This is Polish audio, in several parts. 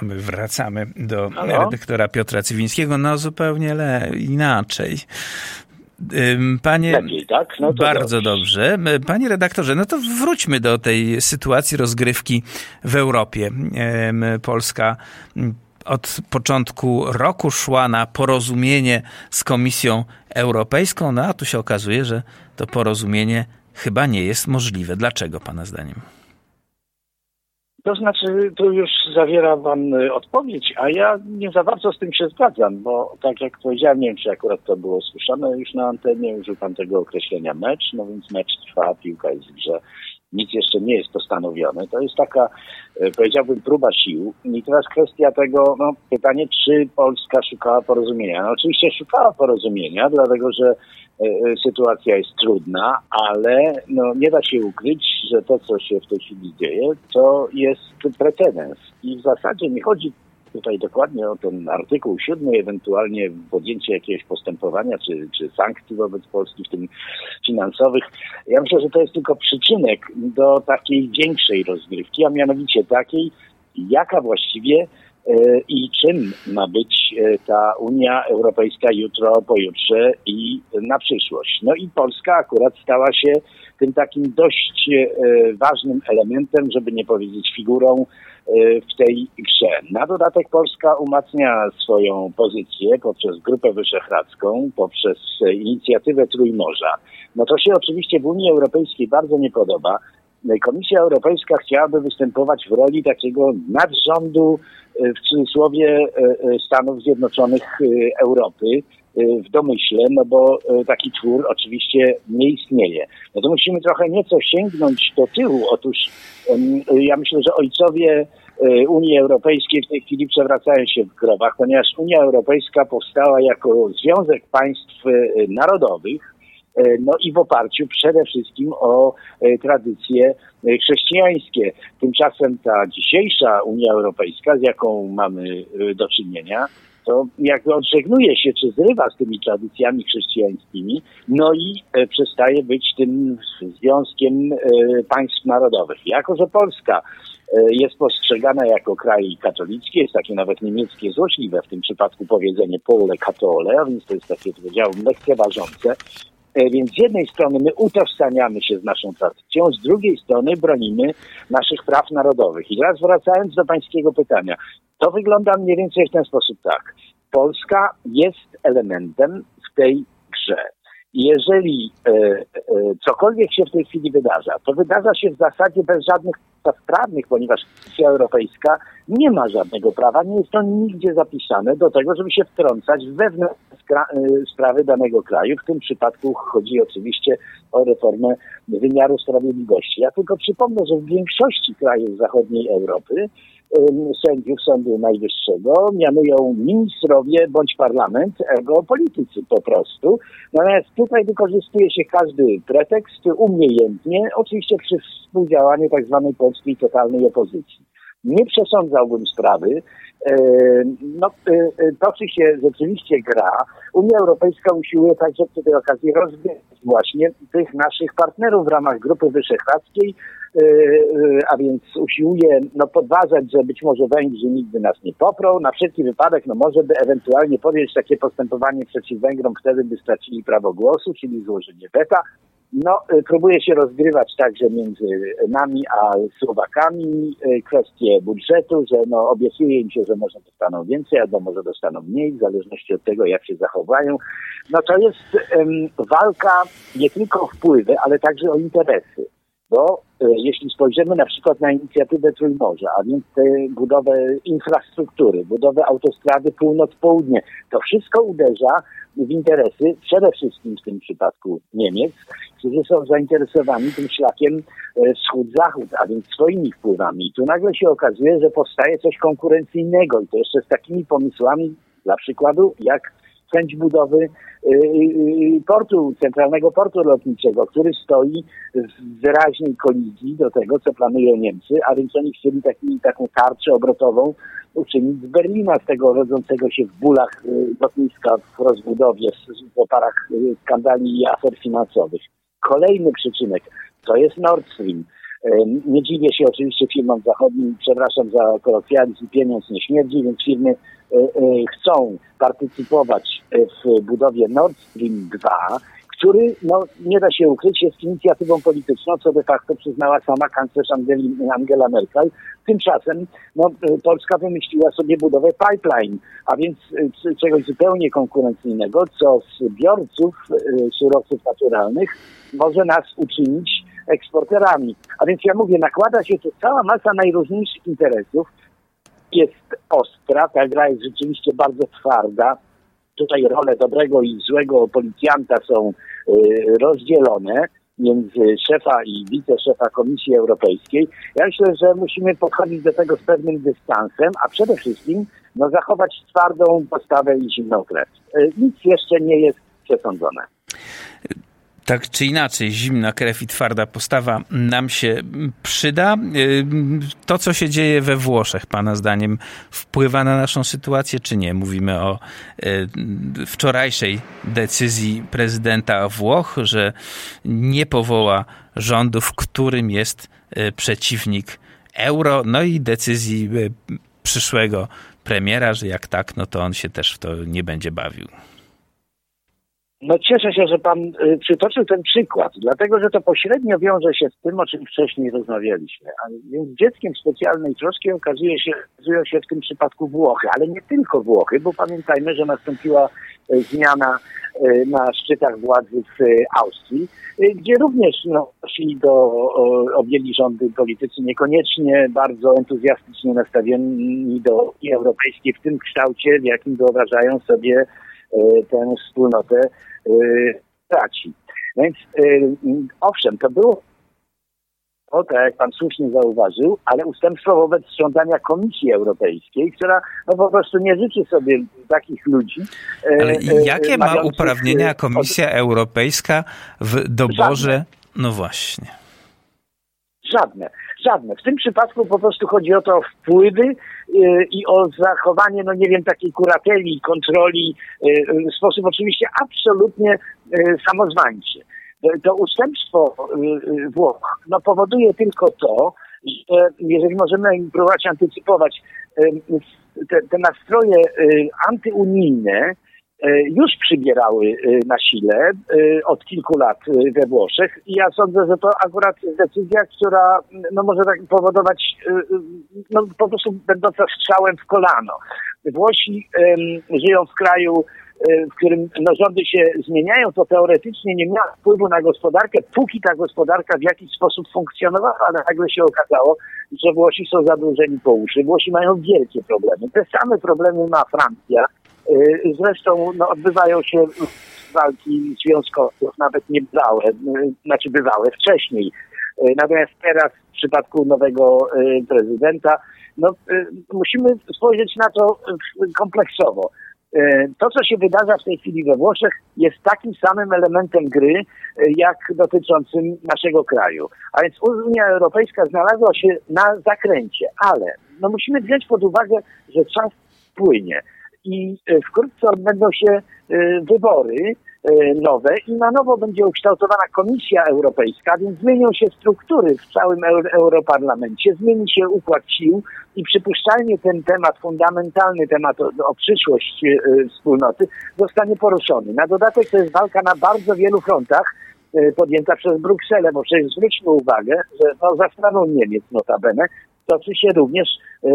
My wracamy do Halo? redaktora Piotra Cywińskiego. No zupełnie inaczej. Panie, lepiej, tak? No to bardzo dobrze. Panie redaktorze, no to wróćmy do tej sytuacji rozgrywki w Europie. Polska od początku roku szła na porozumienie z Komisją Europejską, no a tu się okazuje, że to porozumienie chyba nie jest możliwe. Dlaczego, pana zdaniem? To znaczy, tu już zawiera pan odpowiedź, a ja nie za bardzo z tym się zgadzam, bo tak jak powiedziałem, nie wiem, czy akurat to było słyszane już na antenie, użył pan tego określenia mecz, no więc mecz trwa, piłka jest w grze. Nic jeszcze nie jest postanowione. To jest taka, powiedziałbym, próba sił. I teraz kwestia tego, no pytanie, czy Polska szukała porozumienia. No oczywiście szukała porozumienia, dlatego że sytuacja jest trudna, ale no, nie da się ukryć, że to, co się w tej chwili dzieje, to jest precedens. I w zasadzie nie chodzi tutaj dokładnie o ten artykuł 7, ewentualnie podjęcie jakiegoś postępowania czy sankcji wobec Polski, w tym finansowych. Ja myślę, że to jest tylko przyczynek do takiej większej rozgrywki, a mianowicie takiej, jaka właściwie i czym ma być ta Unia Europejska jutro, pojutrze i na przyszłość. No i Polska akurat stała się tym takim dość ważnym elementem, żeby nie powiedzieć figurą w tej grze. Na dodatek Polska umacnia swoją pozycję poprzez Grupę Wyszehradzką, poprzez inicjatywę Trójmorza. No to się oczywiście w Unii Europejskiej bardzo nie podoba. Komisja Europejska chciałaby występować w roli takiego nadrządu, w cudzysłowie, Stanów Zjednoczonych Europy, w domyśle, no bo taki twór oczywiście nie istnieje. No to musimy trochę nieco sięgnąć do tyłu. Otóż ja myślę, że ojcowie Unii Europejskiej w tej chwili przewracają się w grobach, ponieważ Unia Europejska powstała jako związek państw narodowych, no i w oparciu przede wszystkim o tradycje chrześcijańskie. Tymczasem ta dzisiejsza Unia Europejska, z jaką mamy do czynienia, to jakby odżegnuje się, czy zrywa z tymi tradycjami chrześcijańskimi, no i przestaje być tym związkiem państw narodowych. Jako że Polska jest postrzegana jako kraj katolicki, jest takie nawet niemieckie złośliwe w tym przypadku powiedzenie Pole Katole, a więc to jest takie, powiedziałbym, lekceważące. Więc z jednej strony my utożsamiamy się z naszą tradycją, z drugiej strony bronimy naszych praw narodowych. I teraz wracając do pańskiego pytania, to wygląda mniej więcej w ten sposób tak. Polska jest elementem w tej grze. I jeżeli cokolwiek się w tej chwili wydarza, to wydarza się w zasadzie bez żadnych podstaw prawnych, ponieważ Komisja Europejska nie ma żadnego prawa, nie jest to nigdzie zapisane do tego, żeby się wtrącać w wewnętrzne sprawy danego kraju. W tym przypadku chodzi oczywiście o reformę wymiaru sprawiedliwości. Ja tylko przypomnę, że w większości krajów zachodniej Europy sędziów Sądu Najwyższego mianują ministrowie bądź parlament, ergo politycy po prostu. Natomiast tutaj wykorzystuje się każdy pretekst umiejętnie, oczywiście przy współdziałaniu tak zwanej polskiej totalnej opozycji. Nie przesądzałbym sprawy. Toczy się rzeczywiście gra. Unia Europejska usiłuje także przy tej okazji rozwijać właśnie tych naszych partnerów w ramach Grupy Wyszehradzkiej, a więc usiłuje podważać, że być może Węgrzy nigdy nas nie poprą. Na wszelki wypadek może by ewentualnie podjąć takie postępowanie przeciw Węgrom, wtedy by stracili prawo głosu, czyli złożenie weta. Próbuje się rozgrywać także między nami a Słowakami kwestie budżetu, że obiecuje im się, że może dostaną więcej albo może dostaną mniej, w zależności od tego, jak się zachowają. To jest walka nie tylko o wpływy, ale także o interesy. Bo jeśli spojrzymy na przykład na inicjatywę Trójmorza, a więc budowę infrastruktury, budowę autostrady północ-południe, to wszystko uderza w interesy przede wszystkim w tym przypadku Niemiec, którzy są zainteresowani tym szlakiem wschód-zachód, a więc swoimi wpływami. I tu nagle się okazuje, że powstaje coś konkurencyjnego i to jeszcze z takimi pomysłami, dla przykładu, jak chęć budowy centralnego portu lotniczego, który stoi w wyraźnej kolizji do tego, co planują Niemcy, a więc oni chcieli taką tarczę obrotową uczynić z Berlina, z tego rodzącego się w bólach lotniska w rozbudowie, w oparach skandali i afer finansowych. Kolejny przyczynek to jest Nord Stream. Nie dziwię się oczywiście firmom zachodnim, przepraszam za kolokwializm, pieniądz nie śmierdzi, więc firmy chcą partycypować w budowie Nord Stream 2, który, nie da się ukryć, jest inicjatywą polityczną, co de facto przyznała sama kanclerz Angela Merkel. Tymczasem Polska wymyśliła sobie budowę pipeline, a więc czegoś zupełnie konkurencyjnego, co z zbiorców surowców naturalnych może nas uczynić eksporterami. A więc ja mówię, nakłada się tu cała masa najróżniejszych interesów. Jest ostra, ta gra jest rzeczywiście bardzo twarda. Tutaj role dobrego i złego policjanta są rozdzielone między szefa i wiceszefa Komisji Europejskiej. Ja myślę, że musimy podchodzić do tego z pewnym dystansem, a przede wszystkim zachować twardą postawę i zimną krew. Nic jeszcze nie jest przesądzone. Tak czy inaczej, zimna krew i twarda postawa nam się przyda. To, co się dzieje we Włoszech, pana zdaniem, wpływa na naszą sytuację, czy nie? Mówimy o wczorajszej decyzji prezydenta Włoch, że nie powoła rządu, w którym jest przeciwnik euro, i decyzji przyszłego premiera, że jak tak, to on się też w to nie będzie bawił. Cieszę się, że pan przytoczył ten przykład, dlatego że to pośrednio wiąże się z tym, o czym wcześniej rozmawialiśmy. A więc dzieckiem specjalnej troski okazują się w tym przypadku Włochy, ale nie tylko Włochy, bo pamiętajmy, że nastąpiła zmiana na szczytach władzy w Austrii, gdzie również objęli rządy politycy niekoniecznie bardzo entuzjastycznie nastawieni do Unii Europejskiej w tym kształcie, w jakim wyobrażają sobie tę wspólnotę traci. Więc owszem, to było, tak jak pan słusznie zauważył, ale ustępstwo wobec żądania Komisji Europejskiej, która po prostu nie życzy sobie takich ludzi. Ale jakie ma uprawnienia Komisja Europejska w doborze? Żadne. No właśnie. Żadne. W tym przypadku po prostu chodzi o to wpływy i o zachowanie, takiej kurateli, kontroli w sposób oczywiście absolutnie samozwańczy. To ustępstwo Włoch powoduje tylko to, że jeżeli możemy próbować antycypować te nastroje antyunijne, już przybierały na sile od kilku lat we Włoszech i ja sądzę, że to akurat jest decyzja, która może tak powodować po prostu będąca strzałem w kolano. Włosi żyją w kraju, w którym rządy się zmieniają, to teoretycznie nie miało wpływu na gospodarkę, póki ta gospodarka w jakiś sposób funkcjonowała, ale nagle się okazało, że Włosi są zadłużeni po uszy. Włosi mają wielkie problemy. Te same problemy ma Francja. Zresztą odbywają się walki związkowców, nawet bywałe wcześniej. Natomiast teraz w przypadku nowego prezydenta musimy spojrzeć na to kompleksowo. To, co się wydarza w tej chwili we Włoszech, jest takim samym elementem gry, jak dotyczącym naszego kraju. A więc Unia Europejska znalazła się na zakręcie, ale musimy wziąć pod uwagę, że czas płynie. I wkrótce odbędą się wybory nowe i na nowo będzie ukształtowana Komisja Europejska, więc zmienią się struktury w całym Europarlamencie, zmieni się układ sił i przypuszczalnie ten temat, fundamentalny temat o przyszłość wspólnoty zostanie poruszony. Na dodatek to jest walka na bardzo wielu frontach podjęta przez Brukselę, bo przecież zwróćmy uwagę, że za sprawą Niemiec notabene toczy się również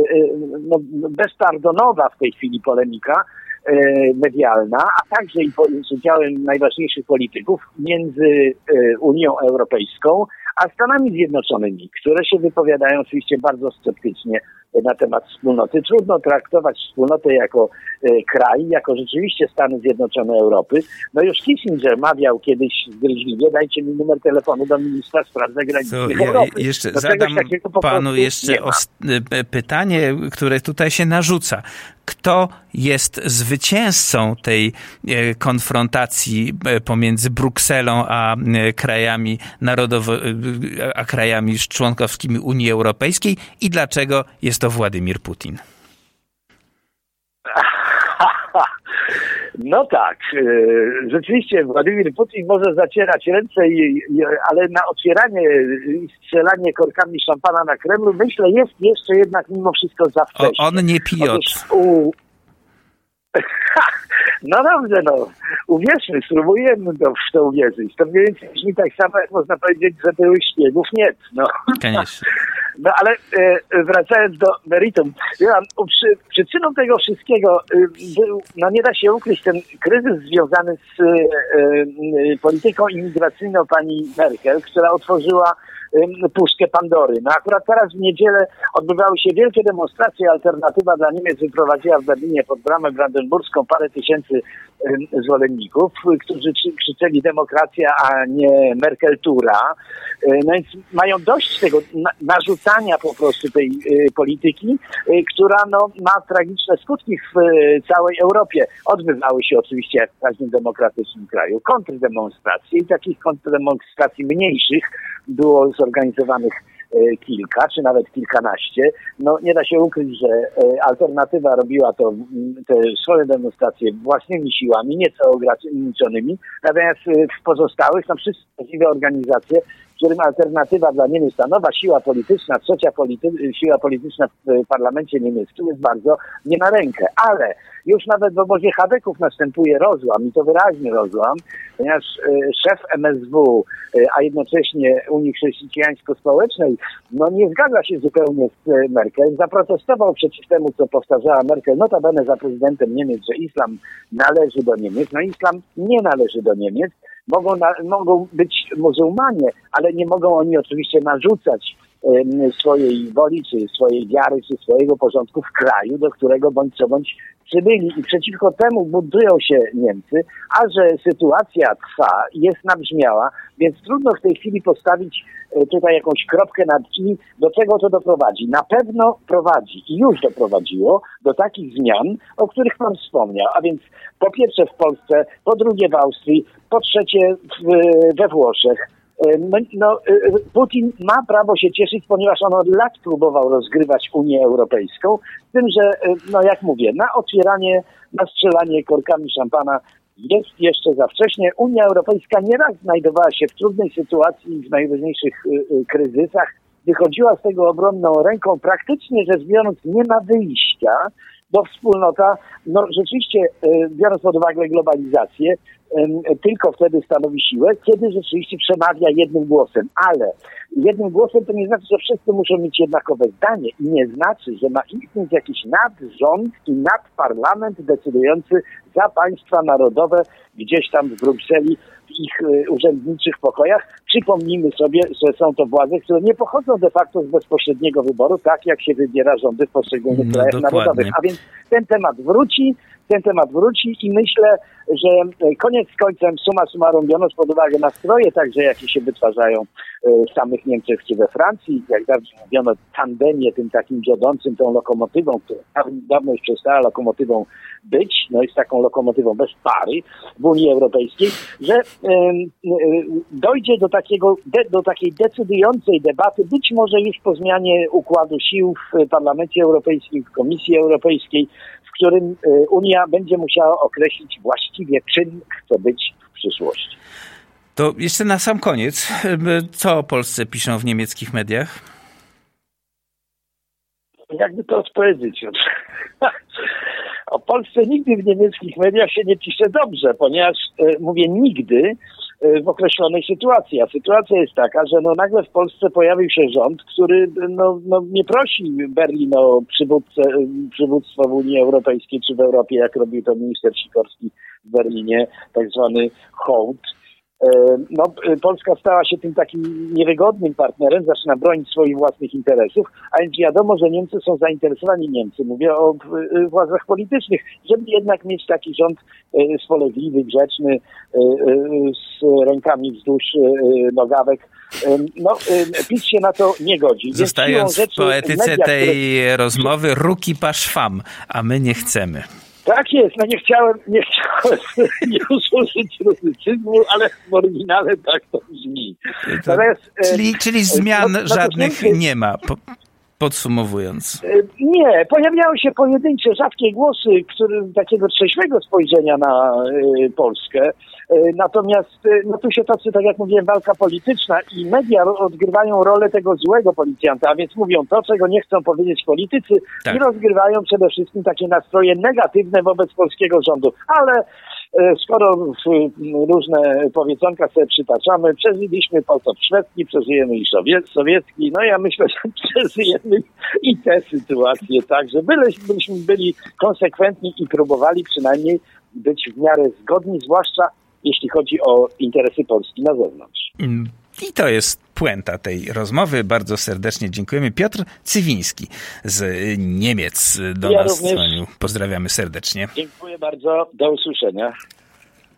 bezpardonowa w tej chwili polemika medialna, a także i z udziałem najważniejszych polityków między Unią Europejską a Stanami Zjednoczonymi, które się wypowiadają oczywiście bardzo sceptycznie na temat wspólnoty. Trudno traktować wspólnotę jako kraj, jako rzeczywiście Stany Zjednoczone Europy. Już Kissinger mawiał kiedyś zgryźliwie, dajcie mi numer telefonu do ministra spraw zagranicznych Europy. Jeszcze zadam panu jeszcze pytanie, które tutaj się narzuca. Kto jest zwycięzcą tej konfrontacji pomiędzy Brukselą a krajami a krajami członkowskimi Unii Europejskiej i dlaczego jest to Władimir Putin? No tak, rzeczywiście Władimir Putin może zacierać ręce, ale na otwieranie i strzelanie korkami szampana na Kremlu, myślę, jest jeszcze jednak mimo wszystko za wcześnie. On nie pijot. No dobrze, uwierzmy, spróbujemy w to uwierzyć. To mniej więcej brzmi tak samo, jak można powiedzieć, że byłych szpiegów nie. Koniecznie. No ale wracając do meritum, przyczyną tego wszystkiego był, nie da się ukryć, ten kryzys związany z polityką imigracyjną pani Merkel, która otworzyła puszkę Pandory. Akurat teraz w niedzielę odbywały się wielkie demonstracje. Alternatywa dla Niemiec wyprowadziła w Berlinie pod bramę brandenburską parę tysięcy zwolenników, którzy krzyczeli demokracja, a nie Merkeltura. No więc mają dość tego narzucania po prostu tej polityki, która ma tragiczne skutki w całej Europie. Odbywały się oczywiście w każdym demokratycznym kraju kontrdemonstracje i takich kontrdemonstracji mniejszych było zorganizowanych kilka, czy nawet kilkanaście. Nie da się ukryć, że alternatywa robiła te swoje demonstracje własnymi siłami, nieco ograniczonymi, natomiast w pozostałych, wszystkie możliwe organizacje, w którym alternatywa dla Niemiec, ta nowa siła polityczna, trzecia siła polityczna w parlamencie niemieckim jest bardzo nie na rękę. Ale już nawet w obozie chadeków następuje rozłam i to wyraźny rozłam, ponieważ szef MSW, a jednocześnie Unii Chrześcijańsko-Społecznej, nie zgadza się zupełnie z Merkel. Zaprotestował przeciw temu, co powtarzała Merkel, notabene za prezydentem Niemiec, że islam należy do Niemiec. Islam nie należy do Niemiec. Mogą być muzułmanie, ale nie mogą oni oczywiście narzucać swojej woli, czy swojej wiary, czy swojego porządku w kraju, do którego bądź co bądź przybyli. I przeciwko temu buntują się Niemcy, a że sytuacja trwa i jest nabrzmiała, więc trudno w tej chwili postawić tutaj jakąś kropkę nad i, do czego to doprowadzi. Na pewno prowadzi i już doprowadziło do takich zmian, o których Pan wspomniał, a więc po pierwsze w Polsce, po drugie w Austrii, po trzecie we Włoszech. Putin ma prawo się cieszyć, ponieważ on od lat próbował rozgrywać Unię Europejską, z tym, że, jak mówię, na otwieranie, na strzelanie korkami szampana jest jeszcze za wcześnie. Unia Europejska nieraz znajdowała się w trudnej sytuacji, w najróżniejszych kryzysach, wychodziła z tego obronną ręką, praktycznie rzecz biorąc nie ma wyjścia, bo wspólnota, rzeczywiście, biorąc pod uwagę globalizację, tylko wtedy stanowi siłę, kiedy rzeczywiście przemawia jednym głosem. Ale jednym głosem to nie znaczy, że wszyscy muszą mieć jednakowe zdanie i nie znaczy, że ma istnieć jakiś nadrząd i nadparlament decydujący za państwa narodowe gdzieś tam w Brukseli, w ich urzędniczych pokojach. Przypomnijmy sobie, że są to władze, które nie pochodzą de facto z bezpośredniego wyboru, tak jak się wybiera rządy w poszczególnych krajach narodowych. A więc ten temat wróci i myślę, że koniec z końcem, summa summarum, biorąc pod uwagę nastroje także, jakie się wytwarzają w samych Niemczech czy we Francji, jak dawniej mówiono, tandemie, tym takim wiodącym, tą lokomotywą, która dawno już przestała lokomotywą być, jest taką lokomotywą bez pary w Unii Europejskiej, że dojdzie do takiej decydującej debaty, być może już po zmianie układu sił w Parlamencie Europejskim, w Komisji Europejskiej, w którym Unia będzie musiała określić właściwie, czym chce być w przyszłości. To jeszcze na sam koniec, co o Polsce piszą w niemieckich mediach? Jakby to odpowiedzieć? O Polsce nigdy w niemieckich mediach się nie pisze dobrze, ponieważ, mówię nigdy, w określonej sytuacji. A sytuacja jest taka, że nagle w Polsce pojawił się rząd, który nie prosi Berlin o przywództwo w Unii Europejskiej czy w Europie, jak robił to minister Sikorski w Berlinie, tak zwany hołd. Polska stała się tym takim niewygodnym partnerem, zaczyna bronić swoich własnych interesów, a więc wiadomo, że Niemcy są zainteresowani, mówię o władzach politycznych, żeby jednak mieć taki rząd spolegliwy, grzeczny, z rękami wzdłuż nogawek. PiS się na to nie godzi. Zostając w poetyce tej rozmowy, ruki paszwam, a my nie chcemy. Tak jest, nie chciałem nie użyć rusycyzmu, ale w oryginale tak to brzmi. Czyli zmian żadnych nie ma. podsumowując. Nie, pojawiały się pojedyncze, rzadkie głosy takiego trzeźwego spojrzenia na Polskę. Natomiast no tu się toczy, tak jak mówiłem, walka polityczna i media odgrywają rolę tego złego policjanta, a więc mówią to, czego nie chcą powiedzieć politycy tak. I rozgrywają przede wszystkim takie nastroje negatywne wobec polskiego rządu. Ale skoro różne powiedzonka sobie przytaczamy, przeżyliśmy potop szwedzki, przeżyjemy i sowiecki, no ja myślę, że przeżyjemy i te sytuacje, tak, że byśmy byli konsekwentni i próbowali przynajmniej być w miarę zgodni, zwłaszcza jeśli chodzi o interesy Polski na zewnątrz. I to jest puenta tej rozmowy. Bardzo serdecznie dziękujemy. Piotr Cywiński z Niemiec do nas dzwonił. Pozdrawiamy serdecznie. Dziękuję bardzo. Do usłyszenia.